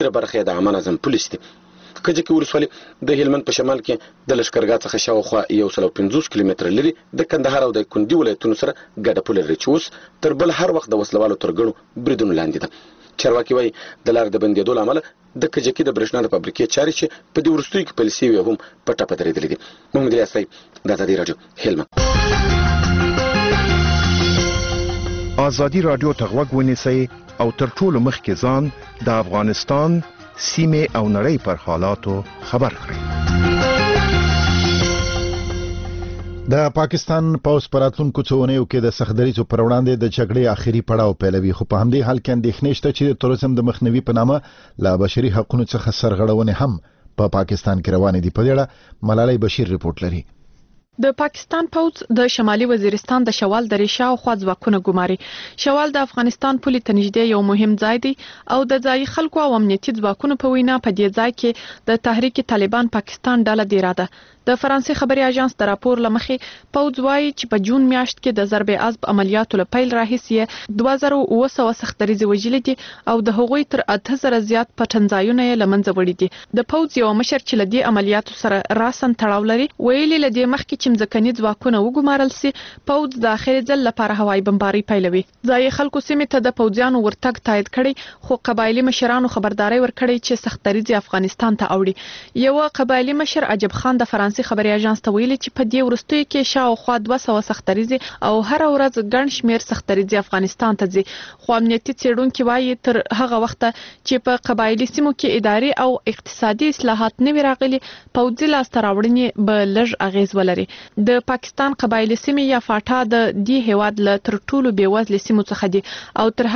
برخه د عامه نظم پولیس دي. کجکي ولسوالي د هلمند په شمال کې د لشکرګاه څخه شاوخوا 150 کیلومتر لري د کندهار او د کندي ولایتونو سره ګډه پوله لري چې اوس تر بل هر وخت د وسلوالو ترګړو بریدونو لاندې ده. چارواکي وایي د لارې د بندېدو له امله د کجکي د برېښنا د فابریکې چارې چې په دې وروستیو کې پیل شوي هم په ټپه درېدلې دي. محمد الیاس رای، د ازادي راډیو، هلمند. ازادي راډیو ته غوږ ونیسئ او تر ټولو مخکې ځان د افغانستان سیمه او نړۍ پر حالاتو خبر کړئ. د پاکستان پوز پراتونکو څونیو کې د سختدریزو پر وړاندې د جګړې اخیری پړاو پیلوي، خو په همدې حال کې اندېښنې شته چې تروریزم د مخنیوي په نامه لا بشري حقوقو څخه سرغړونې هم په پاکستان کې روانې دي. په دې اړه ملالۍ بشیر رپورټ لري. د پاکستان پوز د شمالي وزیرستان د شوال درې شاوخوا ځواکونه ګماري. شوال د افغانستان پولې ته نږدې یو مهم ځای دی او د ځایي خلکو او امنیتي ځواکونو په وینا په دې ځای کې د تحریک طالبان پاکستان ډله دیره ده. د فرانسې خبري اژانس د راپور لمخې پوز وايي چې په جون میاشت کې د ضرب عصب عملیاتو له پیل راهیسې 2900 سختدریزې وژلې دي او د هغوی تر 8000 زیات پټنځایونه یې لمنځه وړي دي. د پوز یو مشر چې لدی عملیاتو سره راسن تړاو لري ویلي لدی مخکې چې ځمکني ځواکونه وګمارل سي پوز د اخر ځل لپاره هوایي بمباري پیلوي. ځای خلکو سیمه ته د پوزیانو ورتګ تایید کړي خو قبایلی مشرانو خبرداري ورکړي چې سختدریزې افغانستان ته اوړي. یو قبایلی مشر عجب خان د فرانسې خبري اژانس ته ویلي چې په دې وروستیو کې شاوخوا 200 سختدریزې او هر ورځ ګڼ شمیر سختدریزې افغانستان ته ځي. خو امنیتي څېړونکي وایي تر هغه وخته چې په قبایلی سیمو کې اداري او اقتصادي اصلاحات نه وي راغلي پوځي لاسته راوړنې به لږ اغیز ولري. د پاکستان قبایلی سیمې یا فاټا د دې هیواد له تر ټولو بیوزلې سیمو څخه دي او تر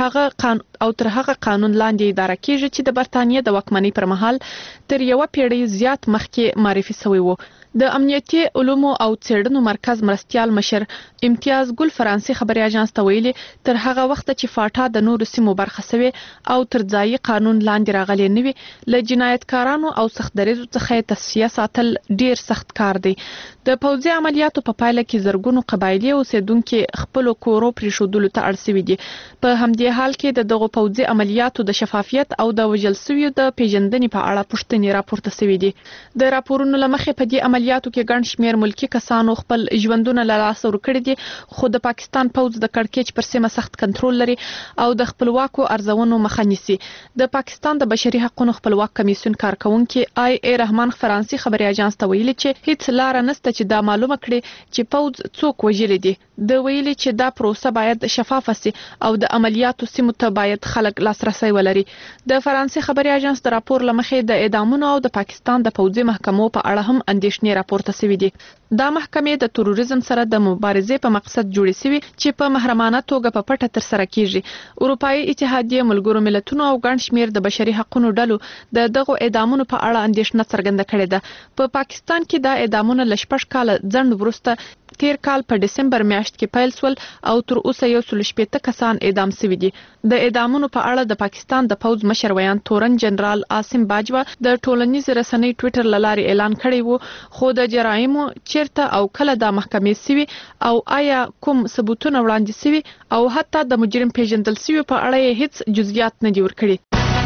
هغه قانون لاندې اداره کیږي چې د برتانیې د واکمنۍ پر مهال تر یو پیړۍ زیات مخکې معرفي شوی و. د امنیتي علومو او څېړنو مرکز مرستيال مشر امتیاز ګل فرانسې خبري اژانس ته ویلي تر هغه وخت چې فاټا د نورو سیمو برخه شوی او تر ځایي قانون لاندې راغلي نه وي له جنایتکارانو او سختدریزو څخه تصفیه ساتل ډیر سخت کار دی. د پوځي عملیاتو په پایله کې زرګونو قبایلی اوسیدونکو خپل کورو پریښودلو ته اړ شوي دي. په همدې حال کې د دغه پوځي عملیاتو د شفافیت او د وژل شویو د پیژندنې په اړه پوښتنې راپورته شوي دي. د راپورونو لمخې په دې عملیاتو کې ګڼ شمیر ملکی کسانو خپل ژوندونه له لاسه ورکړي دي خو د پاکستان پوځ د کړکېچ پر سیمه سخت کنټرول لري او د خپلواکو ارزونو مخه نیسي. د پاکستان د بشري حقوقو خپلواک کمیسیون کارکونکي آی ای رحمان فرانسې خبري اژانس ته ویلي چې هیڅ لار نشته چې دا معلومه کړي چې پوځ څوک وژلي دي. د ویلي چې دا پروسه باید شفافه سي او د عملیاتو سیمو ته باید خلک لاسرسي ولري. د فرانسې خبري اژانس د راپور لمخې د اعدامونو او د پاکستان د پوځي محکمو په اړه هم اندېښنې راپورته شوې دي. دا محکمې د تروریزم سره د مبارزې په مقصد جوړې شوې چې په محرمانه توګه په پټه تر سره کیږي. اروپאי اتحادیه ملګرو ملتونو او ګڼ شمیر د بشري حقوقو ډلو د دغه اعدامونو په اړه اندېښنه څرګنده کړې ده. په پاکستان کې دا اعدامونه ل 6 کال ځنډ وروسته تیر کال په دسمبر میاشت کې پیل شول او تر اوسه 160 کسان اعدام شوي دي. د اعدامونو په اړه د پاکستان د پوځ مشر ویان تورن جنرال عاصم باجوا د ټولنیز رسنۍ ټوئیټر لارې اعلان کړی وو خو د جرایمو چیرته او کله د محکمې سوي او آیا کوم ثبوتونه وړاندې سوي او حتی د مجرم پیژندل سوي په اړه هیڅ جزئیات نه دي ورکړي.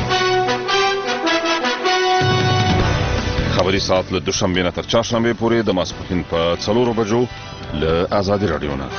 خبري ساعت له دوشنبه نه تر چهارشنبه پورې د ماسپښین په 4 بجو له آزادي رادیو نه.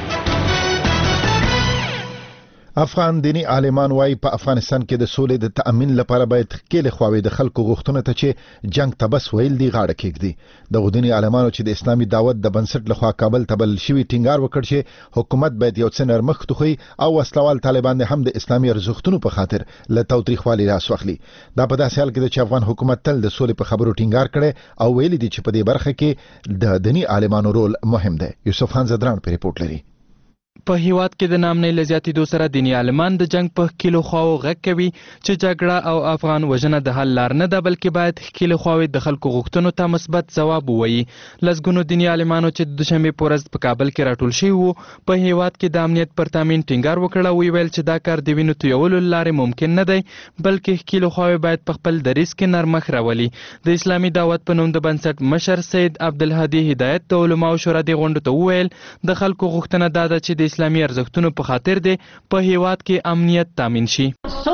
افغان دینی عالمان وايي په افغانستان کې د سولې د تأمین لپاره باید خېل خواوي د خلکو غوښتنه ته چې جنگ ته بس ویل دی غاړه کېږدي. د دینی عالمانو چې د اسلامي دعوت د بنسټ لخوا کابل ته بل شوی ټینګار وکړ چې حکومت باید یو څه نرمښت وکړي او وسلوال طالبان هم د اسلامي ارزښتونو په خاطر له توتریخوالي راس واخلي. دا په داسې حال کې چې افغان حکومت تل د سولې په خبرو ټینګار کړي او ویلي دي چې په دې برخه کې د دینی عالمانو رول مهم دی. یوسف خان زدران په ریپورت لري. په هیواد کې د نامنۍ لزیاتېدو سره دیني عالمان د جنگ په ښکیلو خواو غږ کوي چې جګړه او افغان وژنه د حل لار نه ده بلکې باید ښکیلو خواوې د خلکو غوښتنو ته مثبت ځواب ووایي. لسګونو دیني عالمانو چې د دوشنبې په ورځ په کابل کې راټول شوي وو په هیواد کې د امنیت پر تامین ټینګار وکړ او ویل چې دا کار د وینو تویولو له لارې ممکن نه دی بلکې ښکیلو خواوې باید په خپل دریځ کې نرمښت راولي. د اسلامي دعوت په نوم د بنسټ مشر سید عبدالهادي هدایت د علماو شورا دې غونډو ته وویل د خلکو غوښتنه دا ده چې د اسلامي ارزښتونو په خاطر دی په هیواد کې امنیت تامین شي.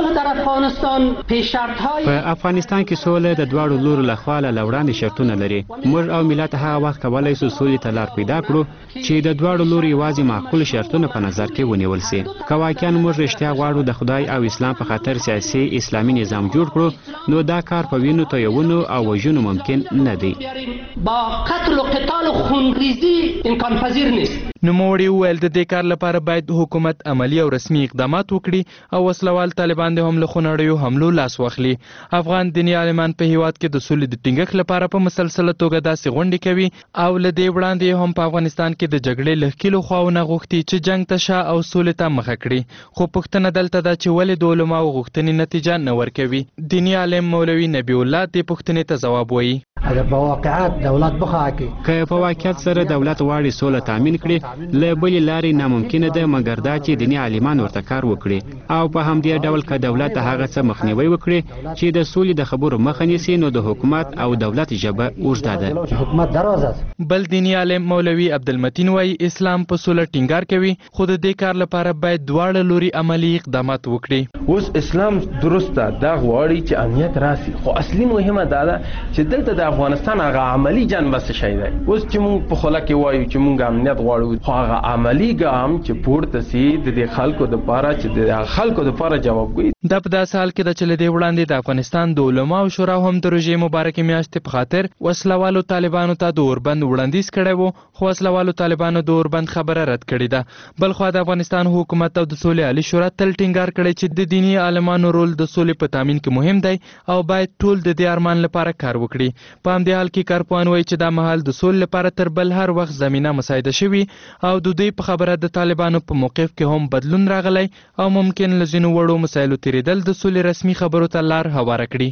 په افغانستان کې سوله د دواړو لورو لخوا له وړاندې شرطونه لري. موږ او ملت هغه وخت کولی شو سولې ته لار پیدا کړو چې د دواړو لورو یوازې معقول شرطونه په نظر کې ونیول سي. که واقعا موږ رښتیا غواړو د خدای او اسلام په خاطر سیاسي اسلامي نظام جوړ کړو نو دا کار په وینو تویونو او وژنو ممکن نه دی. با قتل و قتال و خونریزی امکان پذیر نیست. نوموړي وویل د دې کار لپاره باید حکومت عملی او رسمي اقدامات وکړي او وسلوال طالبان د هم له خونړیو حملو لاس واخلي. افغان دیني عالمان په هیواد کې د سولې د ټینګښت لپاره په مسلسله توګه داسې غونډې کوي او له دې وړاندې هم په افغانستان کې د جګړې له ښکېلو خواوونه غوښتي چې جنګ ته شا او سولې ته مخه کړي. خو پوښتنه دلته ده چې ولې د علماو غوښتنې نتیجه نه ورکوي. دیني عالم مولوي نبی الله دې پوښتنې ته ځواب وایي. اگر په واقعیت دولت بخواکي که په واقعیت سره دولت واړي سوله تامین کړي له بلې لارې ناممکنه ده مګر دا چې دیني عالمان ورته کار وکړي او په همدې ډول که دولت هغه څه مخنیوي وکړي چې د سولې د خبرو مخه نیسي نو د حکومت او دولت ژبه اوږده ده. حکومت دروازه بل دیني عالم مولوي عبدالمتین وایي اسلام په سوله ټینګار کوي خو د دې کار لپاره باید دواړه لوري عملی اقدامات وکړي. اوس اسلام درسته دا غواړي چې امنیت راسي خو اصلي مهمه دا ده چې دلته د افغانستان هغه عملی جنبه څه شی دی. اوس چې موږ په خوله کې وایو چې موږ امنیت غواړو خو هغه عملی ګام چې پورته سي د دې خلکو دپاره چې د خلکو دپاره جوابګوی. دا په داسې حال کې ده چې له دې وړاندې د افغانستان د علماو شورا هم د روژې مبارکې میاشتې په خاطر وسلوالو طالبانو ته د اوربند وړاندیز کړی و خو وسلوالو طالبانو د اوربند خبره رد کړې ده. بلخوا د افغانستان حکومت او د سولې عالي شورا تل ټینګار کړی چې د دیني عالمانو رول د سولې په تامین کې مهم دی او باید ټول د دې ارمان لپاره کار وکړي. په همدې حال کې کارپوهان وایي چې دا مهال د سولې لپاره تر بل هر وخت زمینه مساعده شوي او د دوی په خبره د طالبانو په موقف کې هم بدلون راغلی او ممکن له ځینو وړو مسایلو تېرېدل د سولې رسمي خبرو ته لار هواره کړي.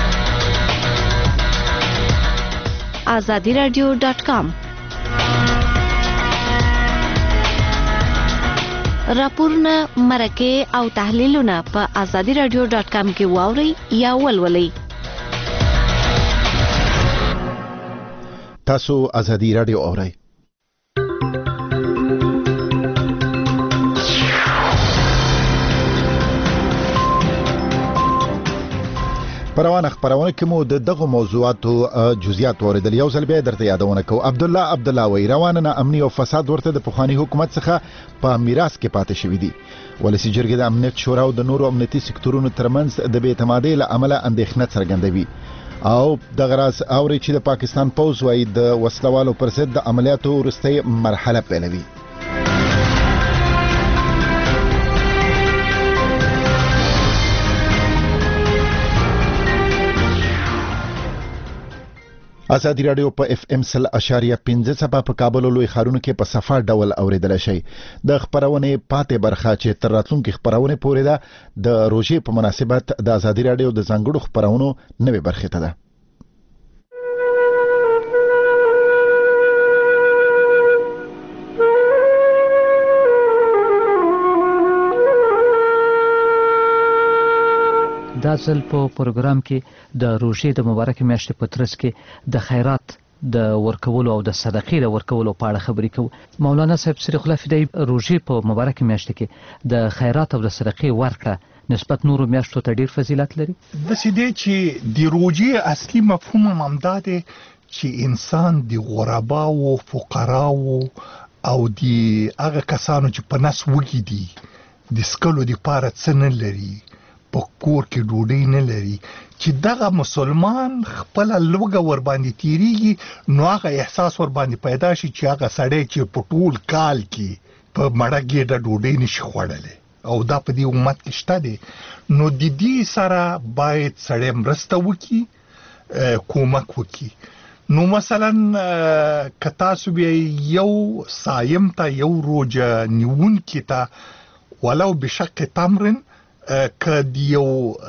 azadiradio.com راپورونه مرکه او تحلیلونه په azadiradio.com کې واورئ یا ولولئ. تاسو ازادي رادیو اورئ. پروانه خبرونه کې مو د دغه موضوعاتو جزئیات اوریدل. یو ځل بیا درته یادونه کوم عبد الله وی روانه امنیت او فساد ورته د پخوانی حکومت څخه په میراث کې پاتې شوی دی. ولسی جرګه د امنیت شورا او د نورو امنیتي سکتورونو ترمنځ د بې اعتمادۍ له امله اندېښنه څرګندوي او د غراس اوري چې د پاکستان پوز وای د وسلوالو پر ضد د عملیاتو وروستۍ مرحله پیلوي. ازادي رادیو په اف ام 100.5 په کابل لوی خارونو کې په صفه ډول اوریدل شي. د خبرونه پاتې برخه چې تر راتلونکي خبرونه پورې ده د روزې په مناسبت د ازادي رادیو د ځانګړو خبرونو نوې برخه ته ده. دا ځل په پروګرام کې د روژې د مبارک میاشتې په ترڅ کې د خیرات د ورکولو او د صدقې د ورکولو په اړه خبرې کوو. مولانا صاحب صدیق الله فدایي روژې په مبارک میاشت کې د خیرات او د صدقې ورکړه نسبت نورو میاشتو ته ډیر فضیلت لري. د سیده چې د روژې اصلي مفهوم هم دا دی چې انسان د غرباو فقراو او د هغه کسانو چې په نس وږي دي د سکلو د پاره څه نه لري په کور کې ډوډۍ نه لري چې دغه مسلمان خپل لوګه ور باندې تیریږي نو هغه احساس ور باندې پیدا شي چې هغه سړی چې په ټول کال کې په مړه ګېډه ډوډۍ نشي خوړلی او دا په دې امت کې شته دی نو د دې سره باید سړی مرسته وکړي کومک وکړي. نو مثلا که تاسو بیا یو صایم ته یو روژه نیونکي ته ولو بشق تمرن ک دیو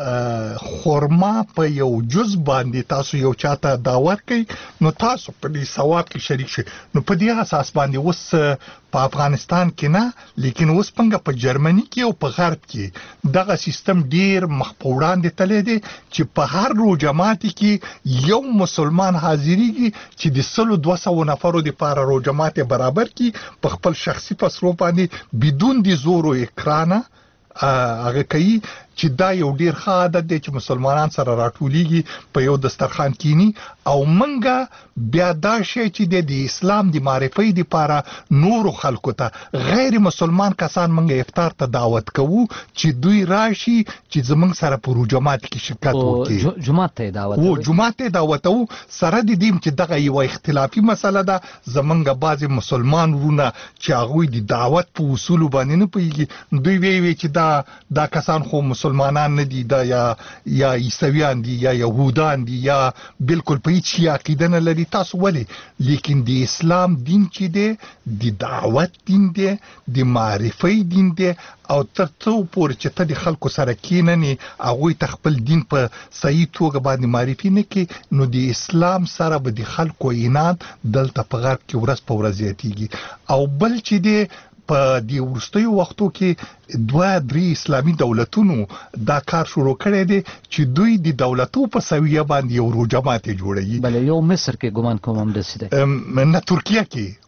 خورما په یو جز باندې تاسو یو چاته دعوت کوي نو تاسو په دې ثواب کې شریک شئ. نو په دې اساس باندې اوس په افغانستان کې نه لیکن اوس په جرمني کې او په غرب کې دغه سیستم ډیر مخپوړان دي تللی دی چې په هر روجمات کې یو مسلمان حاضرېږي چې د 200 نفرو لپاره روجمات برابر کی په خپل شخصي پسرو باندې بدون د زور او اکرانه هغه کوي چې دا یو ډیر ښه عادت دی چې مسلمانان سره راټولېږي په یو دسترخوان کینی او منګه بیا دا شی چې د اسلام د معرفي لپاره نور خلکو ته غیر مسلمان کسان منګه افطار ته دعوت کوو چې دوی راشي چې زمنګ سره په جماعت کې شرکت وکړي. جماعت ته دعوت وو جماعت ته دعوت وو سره د دې چې دغه یو اختلافي مسله ده زمنګ بعضی مسلمان ورونه چې هغه د دعوت په اصول باندې نه پوهیږي دوی وی چې دا کسان خو مسلمانان نه دي دا یا عیسویان دي یا يهودان دي یا بالکل په هیڅ عقیده نه لري. تاسو ولې لیکن د اسلام دین چې دی د دعوت دین دی د معرفي دین دی او ترڅو پورې چې ته د خلکو سره کیننې هغه ته خپل دین په صحیح توګه باندې معرفي نه کې نو د اسلام سره به د خلکو عناد دلته په غرب کې ورځ په ورځ زیاتېږي. او بل چې دی په دې وروستیو وختو کې 2-3 اسلامي دولتونو دا کار شروع کړی دی چې دوی د دولتو په سویه باندې یو روجمات جوړوي. بل یو مصر کې ګمان کوم هم دسیده نه ترکیه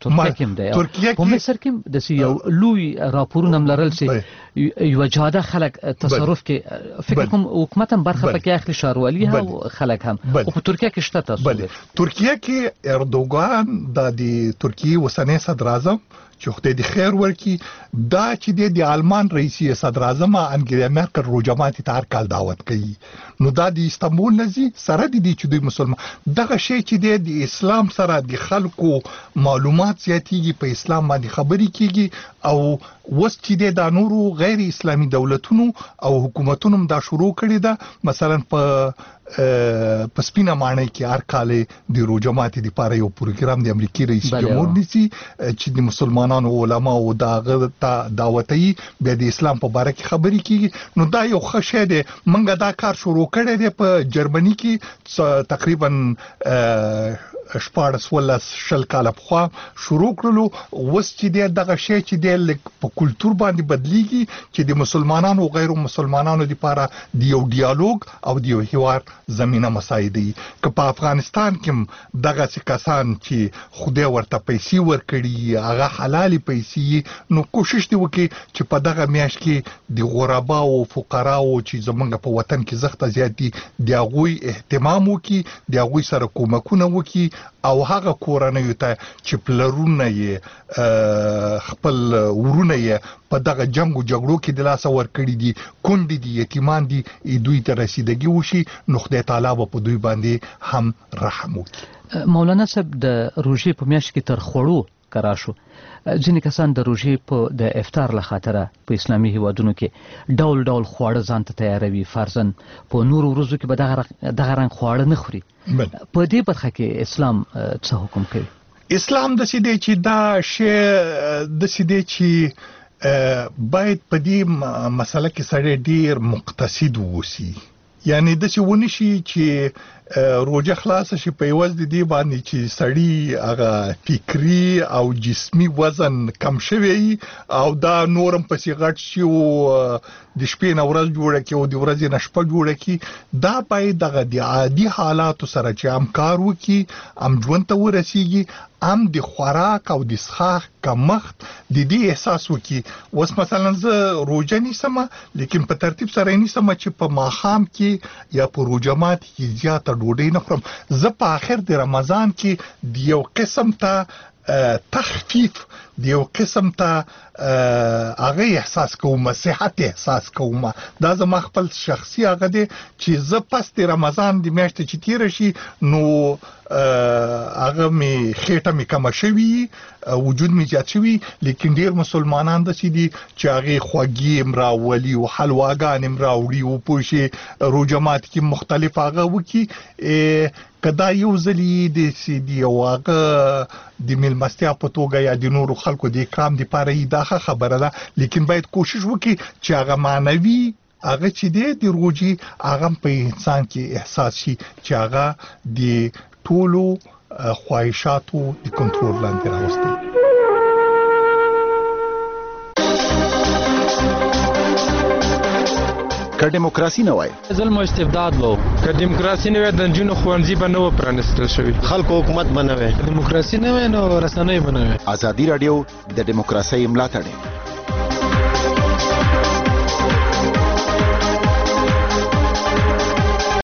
کې په مصر کې د یو لوی راپورونه ملرل سي یو جاده خلک تصرف کې فکر کوم حکومت هم برخه پکې اخلي شاروالي او خلک هم او په ترکیه کې شته تاسو ترکیه کې اردوغان د ترکیه وسنۍ صدر اعظم چې خدای دې خیر ورکړي دا چې د آلمان رئیس صدر اعظم انګلا مرکل روجمات ته هر کال دعوت کوي نو دا د استانبول نزي سره د دې چې دوی مسلمان دغه شی چې د اسلام سره د خلکو معلومات زیاتېږي په اسلام باندې خبري کیږي او وس چې د نورو غیر اسلامي دولتونو او حکومتونو دا شروع کړی دا مثلا په سپینه معنی کې هر کال د روجمات لپاره یو پروګرام د امریکای رئیس جمهور نیسي چې د مسلمانانو علما او دغه دعوتي به د اسلام په اړه کې خبري کیږي نو دا یو ښه شی دی. منګه دا کار شروع کړی دی په جرمني کې تقریبا 14 کال په شروع کړلو وس چې دغه شی چې د په کلچر باندې بدلیږي چې د مسلمانانو او غیر مسلمانانو لپاره د یو ډیالوګ او د یو حوار زمينه مساعدي که په افغانستان کې دغه کسان چې خدای ورته پیسې ورکړي هغه حلالي پیسې نو کوشش دی وکړي چې په دغه میاشت کې د غربا او فقرا او چې زمونږ په وطن کې زخته زیات دي د غوي اهتمام وکړي د غوي سره کومکونه وکړي او هغه کورنۍ ته چې پلرونه یې خپل ورونه یې په دغه جنگ او جګړو کې د لاس ور کړی دي کونډې دي یتیمان دي دوی ته رسیدګي وشي نو خدای تعالی په دوی باندې هم رحم وکړي. مولانا صاحب د روژې په میاشت کې تر خوړو کرا شو ځینې کسان د روژې په د افطار له خاطره په اسلامي هیوادونو کې ډول ډول خواړه ځان ته تیاروي فرضاً په نورو ورځو کې به دغه رنګ خواړه نه خوري. په دې برخه کې اسلام څه حکم کوي؟ اسلام د سیده چې دا شی د سیده چې باید په دې مسله کې سړی ډیر مقتصد ووسی یعنی د څه ونی شي چې روزه خلاص شي په یوز د دې باندې چې سړی هغه فکری او جسمی وزن کم شوی او دا نورم پسې غټ شي او د شپې نه ورځ جوړه کی او د ورځې نه شپه جوړه کی دا باید دغه د عادي حالاتو سره چې هم کار وکي هم ژوند ته ورسیږي هم د خوراک او د څښاک کمښت د دې احساس وکي. اوس مثلا زه روزه نیسم لیکن په ترتیب سره نیسم چې په ماښام کې یا په روزمات کې زیاته ډوډۍ نه خورم. زه په اخر د رمضان کې د یو قسم ته تخفیف د یو قسم ته هغه احساس کوم صحت احساس کوم دا زما خپل شخصي هغه دی چې زه پس د رمضان د میاشتې چې تیر شي نو هغه می خېټه می کم شوي وجود می زیات شوي لیکن ډیر مسلمانان د سې دي چې هغه خوږی امراولي او حلواګان امراوړي او پوښي روزمات کې مختلف هغه وکي کدا یو ځلی د سې دي او هغه د ملمستیا په توګه یا د نورو خلکو د اکرام د پاره دا خبره ده لیکن باید کوشش وکړي چې هغه معنوي هغه چې د روجي هغه په انسان کې احساس شي چې هغه د ټولو خواهشاتو د کنټرول لاندې راوستي. که دیموکراسي نه وای ظلم او استبداد وو، که دیموکراسي نه وای د جنونو خوانځي به نه و پرانستل شوی، خلکو حکومت بنوي، دیموکراسي نه وای نو رسنۍ بنوي. ازادي رادیو د دیموکراسي ملاتړ